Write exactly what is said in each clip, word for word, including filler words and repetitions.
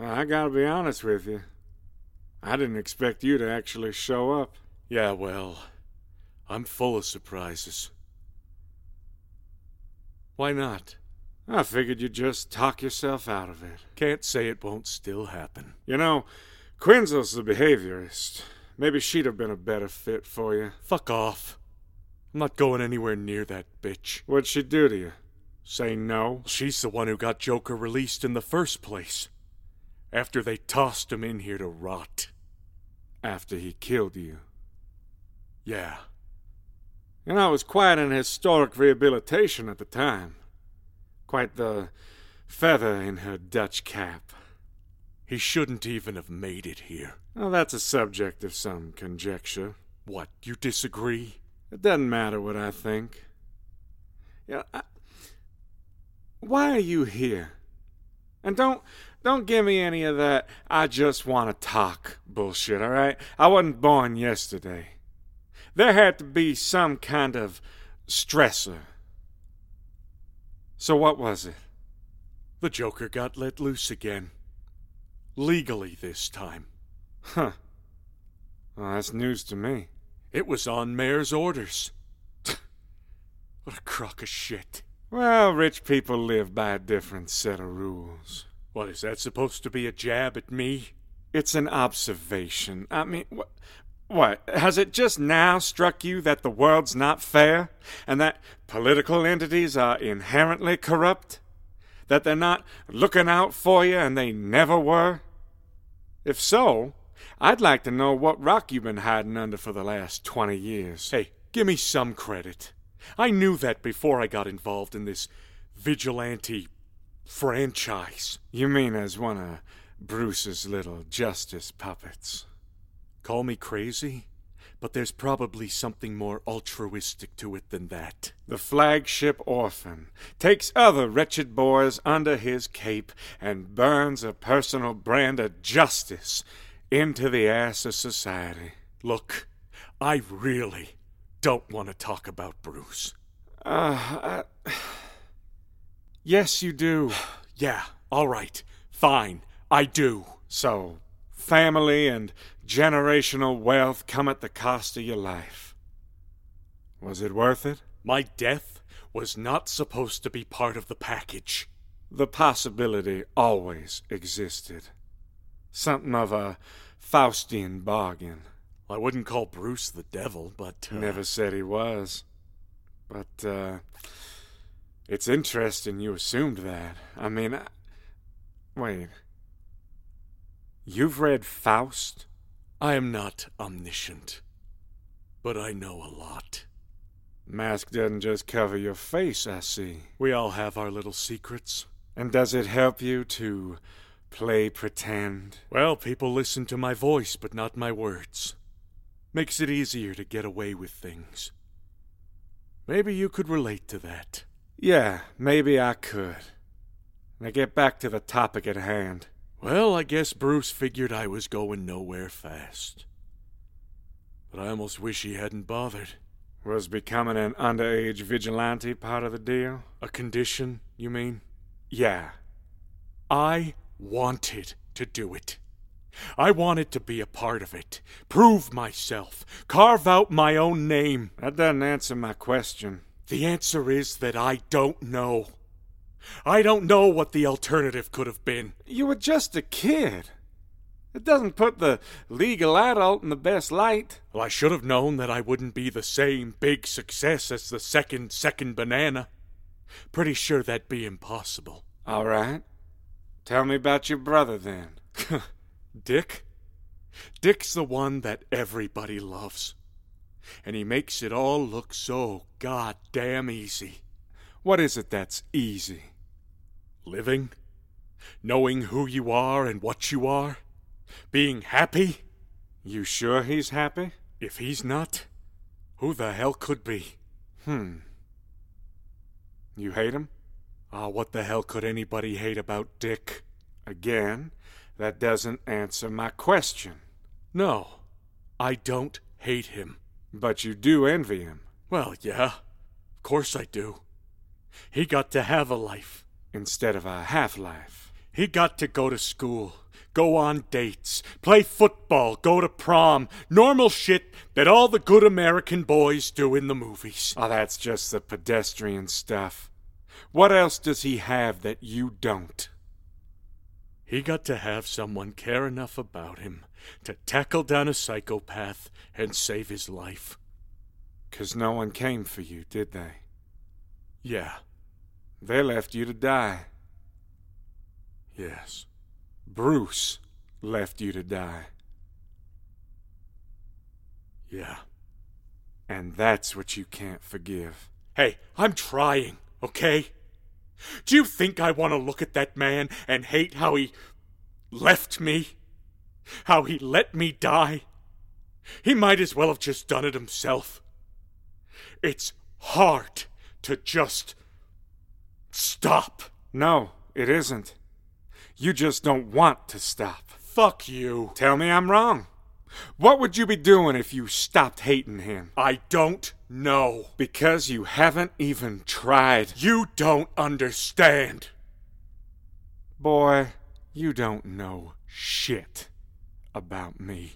I gotta be honest with you. I didn't expect you to actually show up. Yeah, well, I'm full of surprises. Why not? I figured you'd just talk yourself out of it. Can't say it won't still happen. You know, Quinzel's the behaviorist. Maybe she'd have been a better fit for you. Fuck off. I'm not going anywhere near that bitch. What'd she do to you? Say no? She's the one who got Joker released in the first place. After they tossed him in here to rot. After he killed you? Yeah. You know, it was quite an historic rehabilitation at the time. Quite the feather in her Dutch cap. He shouldn't even have made it here. Well, that's a subject of some conjecture. What, you disagree? It doesn't matter what I think. You know, I... Why are you here? And don't don't give me any of that I just want to talk bullshit, all right? I wasn't born yesterday. There had to be some kind of stressor. So what was it? The Joker got let loose again. Legally this time. Huh. Well, that's news to me. It was on Mayor's orders. What a crock of shit. Well, rich people live by a different set of rules. What, is that supposed to be a jab at me? It's an observation. I mean, what? What? Has it just now struck you that the world's not fair? And that political entities are inherently corrupt? That they're not looking out for you and they never were? If so, I'd like to know what rock you've been hiding under for the last twenty years. Hey, give me some credit. I knew that before I got involved in this vigilante franchise. You mean as one of Bruce's little justice puppets? Call me crazy, but there's probably something more altruistic to it than that. The flagship orphan takes other wretched boys under his cape and burns a personal brand of justice into the ass of society. Look, I really don't want to talk about Bruce. Uh, I... Yes, you do. Yeah, all right, fine, I do. So, family and generational wealth come at the cost of your life. Was it worth it? My death was not supposed to be part of the package. The possibility always existed. Something of a Faustian bargain. I wouldn't call Bruce the devil, but... Uh... Never said he was. But, uh... it's interesting you assumed that. I mean, I... Wait. You've read Faust? I am not omniscient, but I know a lot. Mask doesn't just cover your face, I see. We all have our little secrets. And does it help you to play pretend? Well, people listen to my voice, but not my words. Makes it easier to get away with things. Maybe you could relate to that. Yeah, maybe I could. Now get back to the topic at hand. Well, I guess Bruce figured I was going nowhere fast. But I almost wish he hadn't bothered. Was becoming an underage vigilante part of the deal? A condition, you mean? Yeah. I wanted to do it. I wanted to be a part of it. Prove myself. Carve out my own name. That doesn't answer my question. The answer is that I don't know. I don't know what the alternative could have been. You were just a kid. It doesn't put the legal adult in the best light. Well, I should have known that I wouldn't be the same big success as the second second banana. Pretty sure that'd be impossible. All right. Tell me about your brother, then. Dick? Dick's the one that everybody loves. And he makes it all look so goddamn easy. What is it that's easy? Living. Knowing who you are and what you are. Being happy. You sure he's happy? If he's not, who the hell could be? Hmm. You hate him? Ah, what the hell could anybody hate about Dick? Again, that doesn't answer my question. No, I don't hate him. But you do envy him. Well, yeah, of course I do. He got to have a life. Instead of a half-life. He got to go to school, Go on dates, play football, go to prom. Normal shit that all the good American boys do in the movies. Oh, that's just the pedestrian stuff. What else does he have that you don't? He got to have someone care enough about him to tackle down a psychopath and save his life. 'Cause no one came for you, did they? Yeah. They left you to die. Yes. Bruce left you to die. Yeah. And that's what you can't forgive. Hey, I'm trying, okay? Do you think I want to look at that man and hate how he left me? How he let me die? He might as well have just done it himself. It's hard to just stop. No, it isn't. You just don't want to stop. Fuck you. Tell me I'm wrong. What would you be doing if you stopped hating him? I don't know. Because you haven't even tried. You don't understand. Boy, you don't know shit about me.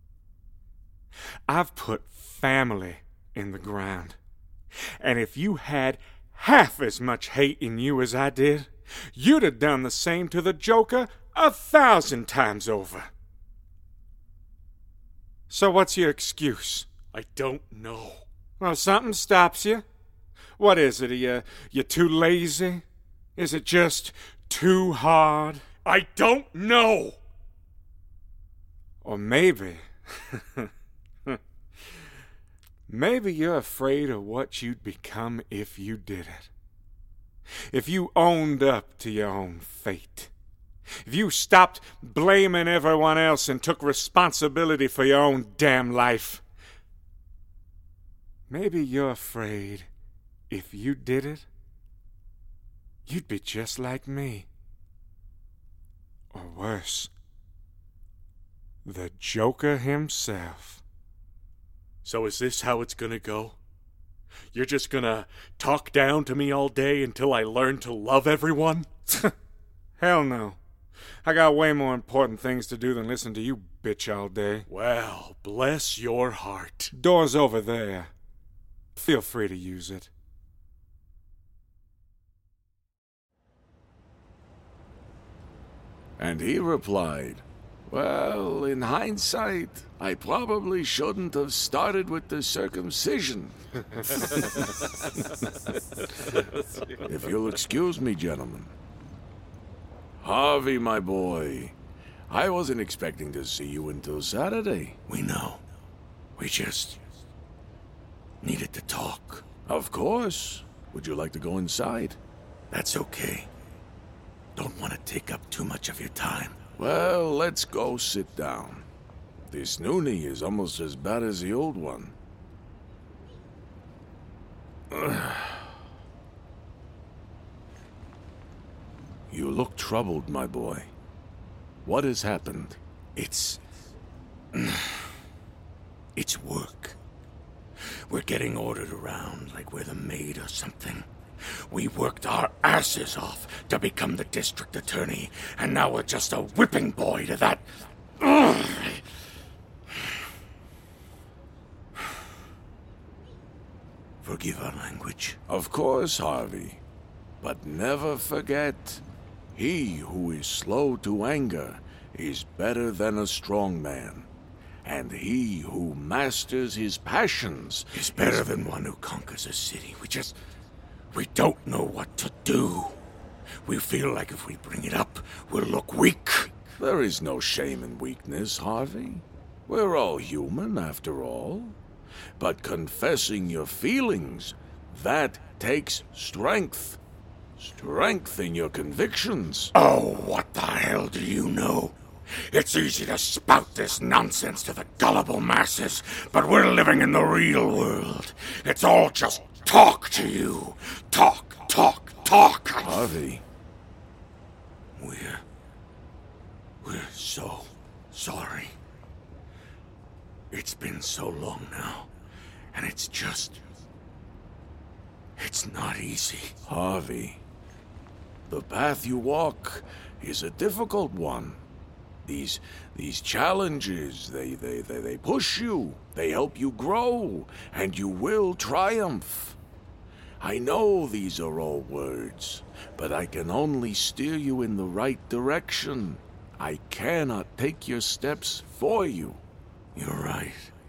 I've put family in the ground. And if you had half as much hate in you as I did, you'd have done the same to the Joker a thousand times over. So what's your excuse? I don't know. Well, something stops you. What is it? Are you, you too lazy? Is it just too hard? I don't know. Or maybe... maybe you're afraid of what you'd become if you did it. If you owned up to your own fate. If you stopped blaming everyone else and took responsibility for your own damn life. Maybe you're afraid if you did it, you'd be just like me. Or worse, the Joker himself. So is this how it's gonna go? You're just gonna talk down to me all day until I learn to love everyone? Hell no. I got way more important things to do than listen to you bitch all day. Well, bless your heart. Door's over there. Feel free to use it. And he replied, "Well, in hindsight, I probably shouldn't have started with the circumcision. If you'll excuse me, gentlemen. Harvey, my boy, I wasn't expecting to see you until Saturday." We know. We just needed to talk. "Of course. Would you like to go inside?" That's okay. Don't want to take up too much of your time. "Well, let's go sit down. This new knee is almost as bad as the old one." You look troubled, my boy. What has happened? It's... it's work. We're getting ordered around like we're the maid or something. We worked our asses off to become the district attorney, and now we're just a whipping boy to that... Forgive our language. Of course, Harvey. But never forget, he who is slow to anger is better than a strong man. And he who masters his passions is better than one who conquers a city. We just... we don't know what to do. We feel like if we bring it up, we'll look weak. There is no shame in weakness, Harvey. We're all human, after all. But confessing your feelings, that takes strength. Strength in your convictions. Oh, what the hell do you know? It's easy to spout this nonsense to the gullible masses, but we're living in the real world. It's all just talk to you. Talk, talk, talk. Harvey. We're... we're so sorry. It's been so long now, and it's just... it's not easy. Harvey, the path you walk is a difficult one. These these challenges, they, they, they, they push you, they help you grow, and you will triumph. I know these are all words, but I can only steer you in the right direction. I cannot take your steps for you. You're right.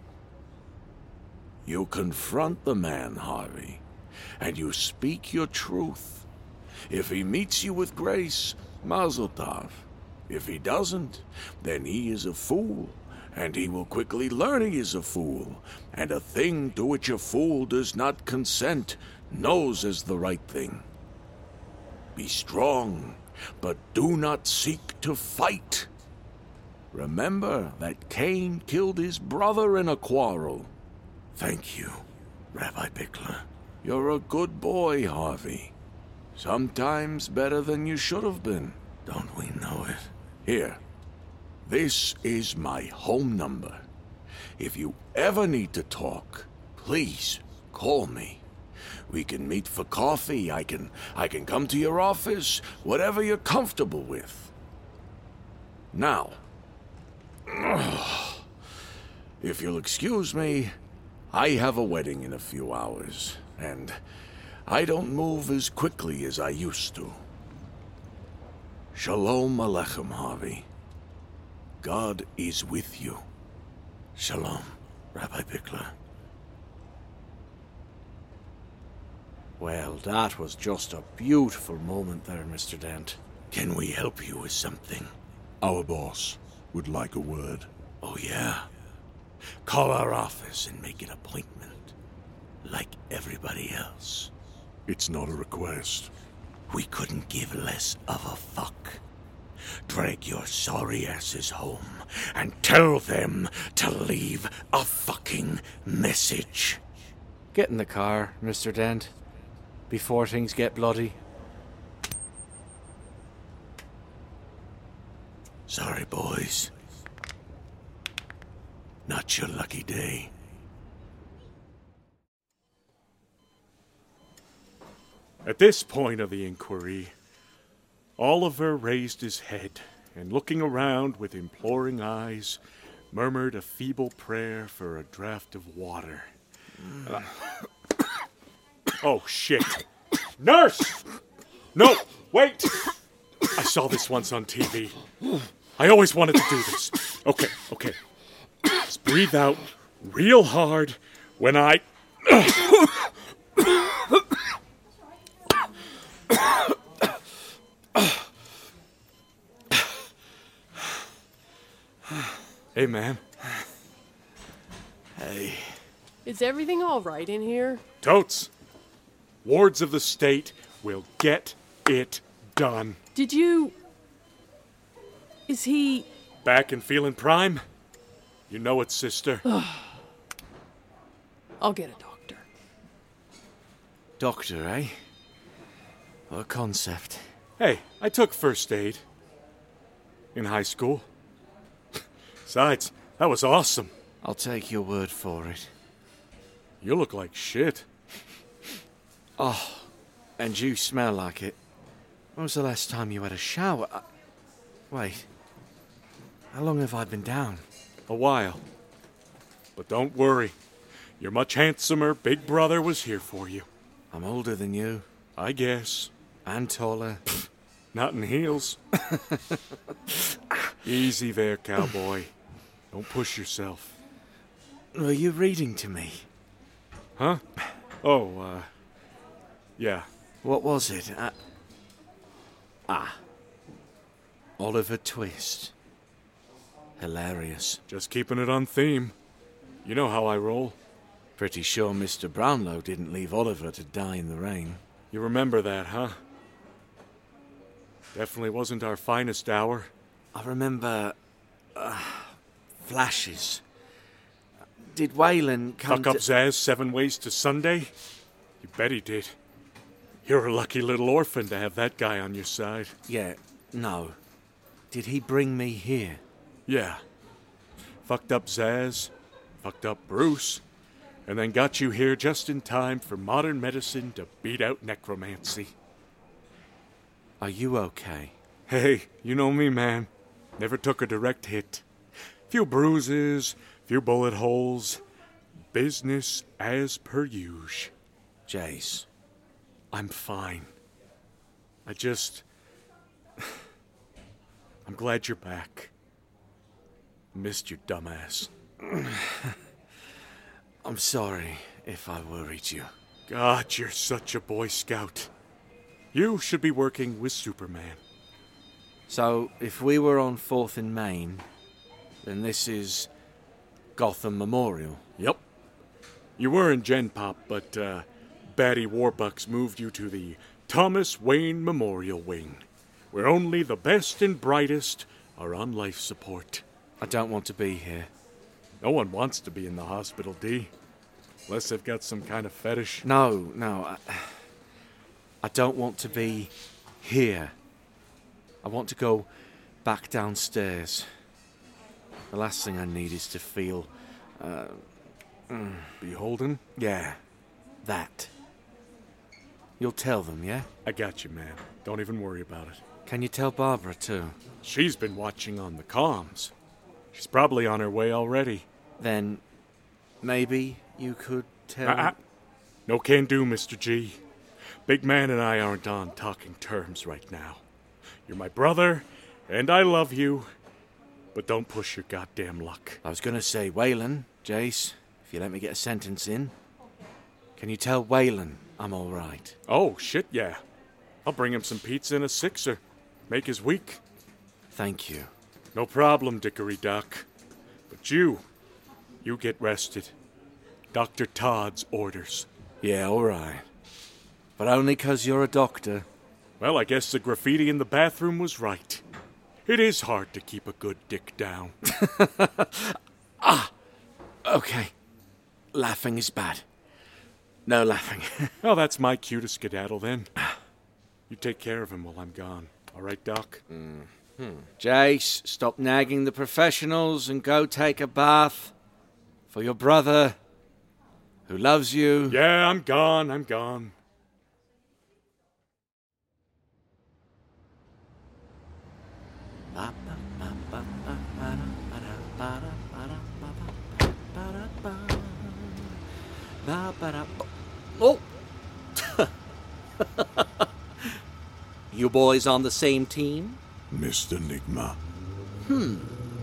You confront the man, Harvey, and you speak your truth. If he meets you with grace, mazel tov. If he doesn't, then he is a fool, and he will quickly learn he is a fool, and a thing to which a fool does not consent knows is the right thing. Be strong, but do not seek to fight. Remember that Cain killed his brother in a quarrel. Thank you, Rabbi Bickler. You're a good boy, Harvey. Sometimes better than you should have been. Don't we know it? Here, this is my home number. If you ever need to talk, please call me. We can meet for coffee. I can I can come to your office, whatever you're comfortable with. Now, if you'll excuse me, I have a wedding in a few hours, and I don't move as quickly as I used to. Shalom Aleichem, Harvey. God is with you. Shalom, Rabbi Bickler. Well, that was just a beautiful moment there, Mister Dent. Can we help you with something? Our boss would like a word. Oh, yeah? Call our office and make an appointment, like everybody else. It's not a request. We couldn't give less of a fuck. Drag your sorry asses home and tell them to leave a fucking message. Get in the car, Mister Dent, before things get bloody. Sorry, boys. Not your lucky day. At this point of the inquiry, Oliver raised his head and, looking around with imploring eyes, murmured a feeble prayer for a draught of water. Uh, oh, shit. Nurse! No, wait! I saw this once on T V. I always wanted to do this. Okay, okay. Just breathe out real hard when I... Hey, ma'am. Hey. Is everything all right in here? Totes. Wards of the state will get it done. Did you... Is he... Back and feeling prime? You know it, sister. I'll get a doctor. Doctor, eh? What a concept. Hey, I took first aid. In high school. Besides, that was awesome. I'll take your word for it. You look like shit. Oh, and you smell like it. When was the last time you had a shower? I... Wait. How long have I been down? A while. But don't worry. You're much handsomer. Big brother was here for you. I'm older than you. I guess. And taller. Not in heels. Easy there, cowboy. Don't push yourself. Were you reading to me? Huh? Oh, uh... yeah. What was it? Uh, ah. Oliver Twist. Hilarious. Just keeping it on theme. You know how I roll. Pretty sure Mister Brownlow didn't leave Oliver to die in the rain. You remember that, huh? Definitely wasn't our finest hour. I remember... Uh, flashes. Did Waylon come Fuck up to... Zaz seven ways to Sunday? You bet he did. You're a lucky little orphan to have that guy on your side. Yeah, no. Did he bring me here? Yeah. Fucked up Zaz, fucked up Bruce, and then got you here just in time for modern medicine to beat out necromancy. Are you okay? Hey, you know me, man. Never took a direct hit. Few bruises, few bullet holes. Business as per usual. Jace. I'm fine. I just... I'm glad you're back. Missed you, dumbass. I'm sorry if I worried you. God, you're such a Boy Scout. You should be working with Superman. So, if we were on fourth in Main, then this is Gotham Memorial. Yep. You were in Gen Pop, but uh, Batty Warbucks moved you to the Thomas Wayne Memorial Wing, where only the best and brightest are on life support. I don't want to be here. No one wants to be in the hospital, D. Unless they've got some kind of fetish. No, no. I, I don't want to be here. I want to go back downstairs. The last thing I need is to feel... Uh, mm, Beholden? yeah, that. You'll tell them, yeah? I got you, man. Don't even worry about it. Can you tell Barbara, too? She's been watching on the comms. She's probably on her way already. Then maybe you could tell... Uh-uh. No can do, Mister G. Big Man and I aren't on talking terms right now. You're my brother, and I love you, but don't push your goddamn luck. I was going to say Waylon, Jace, if you let me get a sentence in. Can you tell Waylon I'm all right? Oh, shit, yeah. I'll bring him some pizza and a sixer. Make his week. Thank you. No problem, Dickory Doc. But you, you get rested. Doctor Todd's orders. Yeah, all right. But only 'cause you're a doctor. Well, I guess the graffiti in the bathroom was right. It is hard to keep a good dick down. ah! Okay. Laughing is bad. No laughing. Well, that's my cue to skedaddle then. You take care of him while I'm gone. All right, Doc? Mm-hmm. Jace, stop nagging the professionals and go take a bath. For your brother, who loves you. Yeah, I'm gone, I'm gone. Oh! You boys on the same team? Mister Nigma. Hmm.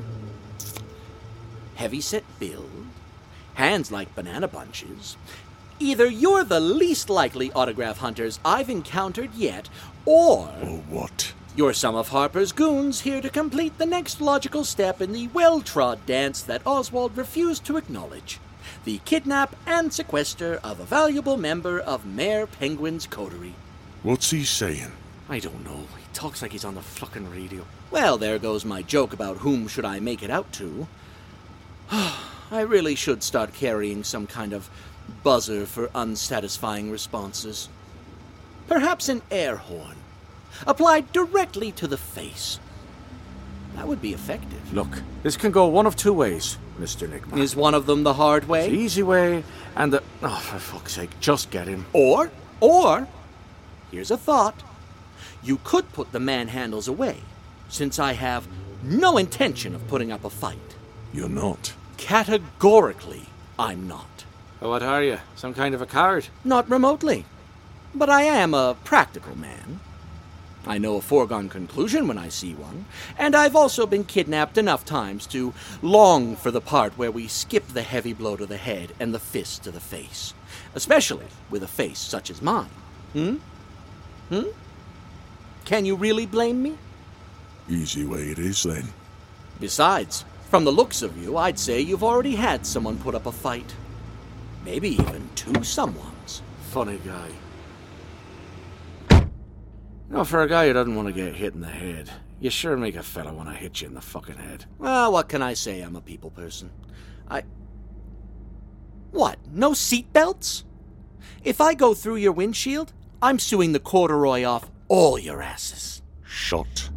Heavy-set build, hands like banana bunches. Either you're the least likely autograph hunters I've encountered yet, or... Or what? You're some of Harper's goons here to complete the next logical step in the well-trod dance that Oswald refused to acknowledge. The kidnap and sequester of a valuable member of Mayor Penguin's coterie. What's he saying? I don't know. He talks like he's on the fucking radio. Well, there goes my joke about whom should I make it out to. I really should start carrying some kind of buzzer for unsatisfying responses. Perhaps an air horn, applied directly to the face. That would be effective. Look, this can go one of two ways, Mister Nigma. Is one of them the hard way? The easy way, and the... Oh, for fuck's sake, just get him. Or, or, here's a thought. You could put the manhandles away, since I have no intention of putting up a fight. You're not. Categorically, I'm not. Oh, what are you? Some kind of a coward? Not remotely. But I am a practical man. I know a foregone conclusion when I see one, and I've also been kidnapped enough times to long for the part where we skip the heavy blow to the head and the fist to the face, especially with a face such as mine. Hmm? Hmm? Can you really blame me? Easy way it is, then. Besides, from the looks of you, I'd say you've already had someone put up a fight. Maybe even two someones. Funny guy. You know, for a guy who doesn't want to get hit in the head, you sure make a fella want to hit you in the fucking head. Well, what can I say? I'm a people person. I... What? No seatbelts? If I go through your windshield, I'm suing the corduroy off all your asses. Shut